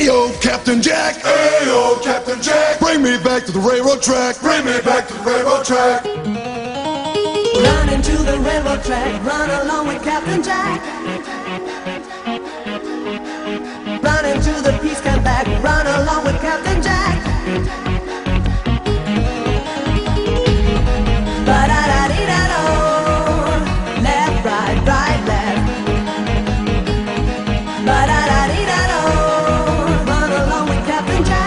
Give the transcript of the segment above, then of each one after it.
Ayo, Captain Jack. Ayo, Captain Jack. Bring me back to the railroad track. Bring me back to the railroad track. Run into the railroad track, run along with Captain Jack. Run into the peace camp back, run along with Captain Jack. Ba-da-da-dee-da-do, left, right, right, left. Ba-da-da-dee-da-do, run along with Captain Jack.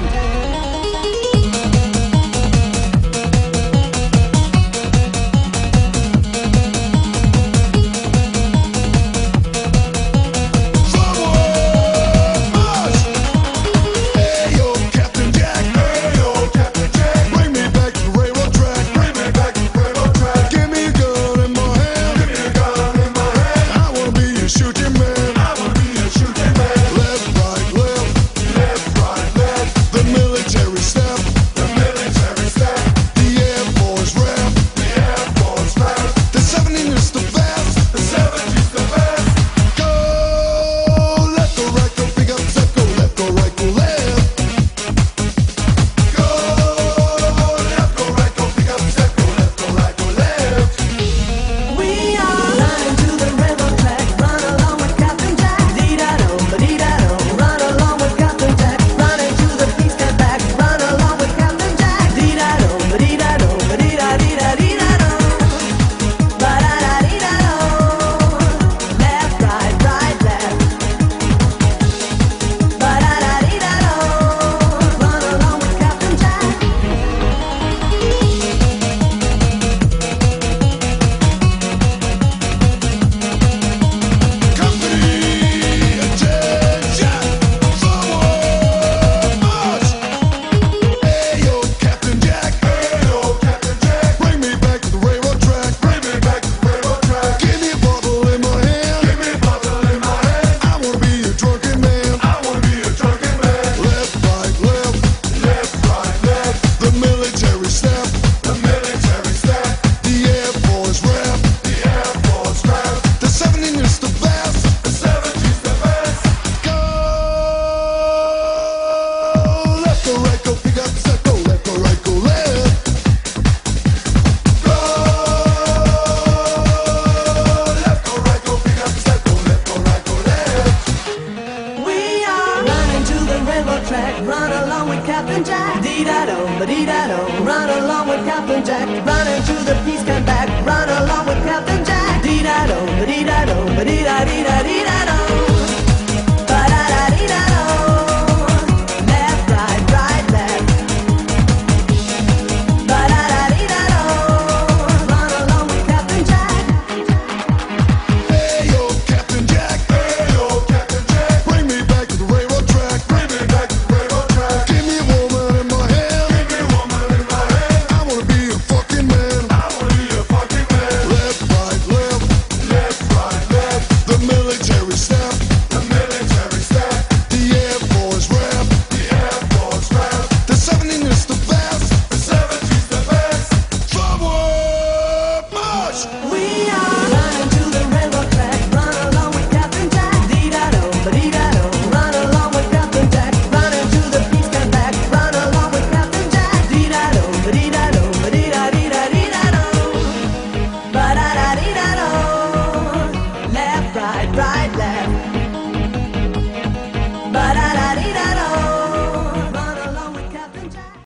Run along with Captain Jack. Dee-da-do, ba-dee-da-do. Run along with Captain Jack. Run into the peace camp back. Run along with Captain Jack. Dee-da-do, ba-dee-da-do, ba-dee-da-dee-da-dee-da-do.